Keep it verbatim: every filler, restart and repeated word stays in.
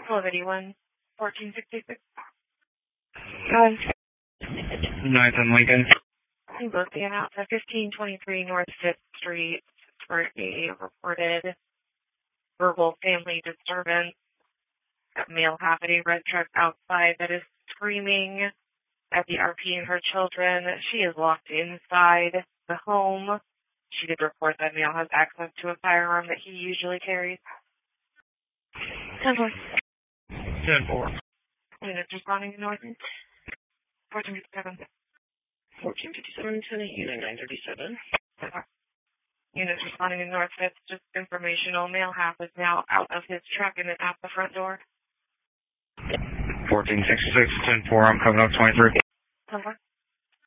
twelve eighty-one, fourteen sixty-six. Go ahead. ninth and Lincoln. You both being out to fifteen twenty-three North fifth Street for a reported verbal family disturbance. A male have a red truck outside that is screaming at the R P and her children. She is locked inside the home. She did report that male has access to a firearm that he usually carries. ten four. ten four. Units responding to North fourteen fifty-seven. fourteen fifty-seven, ten eight, nine thirty-seven. Units responding to North fifth, just informational. Male half is now out of his truck and at the front door. fourteen sixty-six, ten four, I'm coming up twenty-three. ten four.